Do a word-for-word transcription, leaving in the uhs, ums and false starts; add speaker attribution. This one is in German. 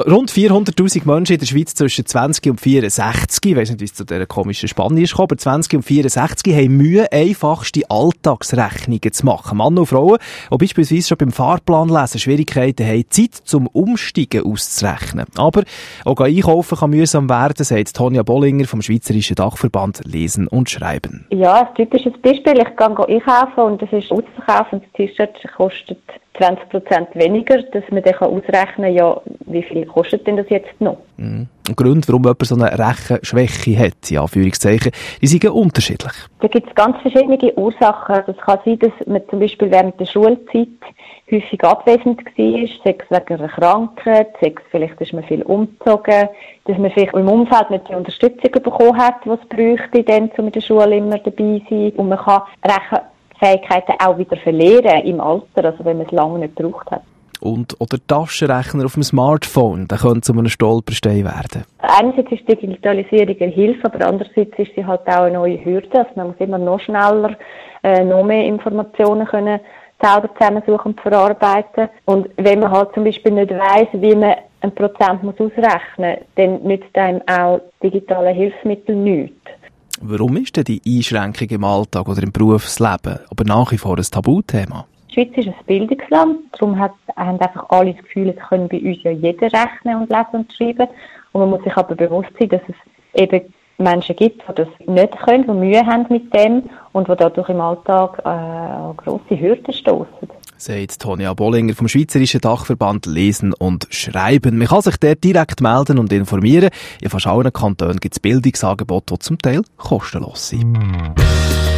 Speaker 1: Rund vierhunderttausend Menschen in der Schweiz zwischen zwanzig und vierundsechzig, ich weiss nicht, wie es zu dieser komischen Spanne ist gekommen, aber zwanzig und vierundsechzig haben Mühe, einfachste Alltagsrechnungen zu machen. Männer und Frauen, die beispielsweise schon beim Fahrplanlesen Schwierigkeiten haben, Zeit zum Umsteigen auszurechnen. Aber auch einkaufen kann mühsam werden, sagt Tonja Bollinger vom Schweizerischen Dachverband Lesen und Schreiben.
Speaker 2: Ja, ein typisches Beispiel. Ich gehe einkaufen und das ist ausverkauft und das T-Shirt kostet zwanzig Prozent weniger, dass man dann ausrechnen kann, ja, wie viel kostet denn das jetzt noch?
Speaker 1: Mhm. Und Gründe, warum jemand so eine Rechenschwäche hat, in Anführungszeichen, die sind unterschiedlich.
Speaker 2: Da gibt es ganz verschiedene Ursachen. Es kann sein, dass man zum Beispiel während der Schulzeit häufig abwesend war, sei es wegen einer Krankheit, sei es vielleicht, dass man viel umgezogen, dass man vielleicht im Umfeld nicht die Unterstützung bekommen hat, die es bräuchte, dann, um in der Schule immer dabei zu sein. Und man kann Rechen Fähigkeiten auch wieder verlieren im Alter, also wenn man es lange nicht gebraucht hat.
Speaker 1: Und oder Taschenrechner auf dem Smartphone, der könnte zu einem Stolperstein werden.
Speaker 2: Einerseits ist die Digitalisierung eine Hilfe, aber andererseits ist sie halt auch eine neue Hürde. Also man muss immer noch schneller, äh, noch mehr Informationen können selber zusammensuchen und verarbeiten. Und wenn man halt zum Beispiel nicht weiss, wie man ein Prozent muss ausrechnen muss, dann nützt einem auch digitale Hilfsmittel nichts.
Speaker 1: Warum ist denn die Einschränkung im Alltag oder im Berufsleben aber nach wie vor ein Tabuthema?
Speaker 2: Die Schweiz ist ein Bildungsland, darum hat, haben einfach alle das Gefühl, es können bei uns ja jeder rechnen und lesen und schreiben. Und man muss sich aber bewusst sein, dass es eben Menschen gibt, die das nicht können, die Mühe haben mit dem und die dadurch im Alltag äh, an grosse Hürden stossen. Sagt
Speaker 1: Tonja Bollinger vom Schweizerischen Dachverband Lesen und Schreiben. Man kann sich dort direkt melden und informieren. In fast allen Kantonen gibt es Bildungsangebote, die zum Teil kostenlos sind.